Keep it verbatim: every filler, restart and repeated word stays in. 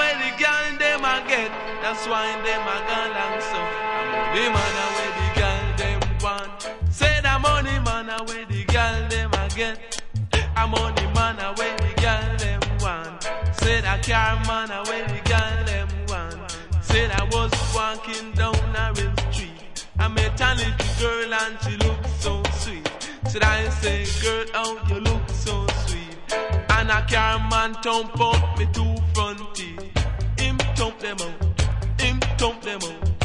where the girl them a get, that's why them a gone long so. The man a where the girl them want. Say the money man a where the girl them a get. A money man a where the girl them want. Say the car man a where the girl them want. Said I was walking down a real street. I met a little girl and she looked so sweet. Said I say, girl, how you look so sweet. And a car man thump out me two front teeth. Him thump them out, him thump them out.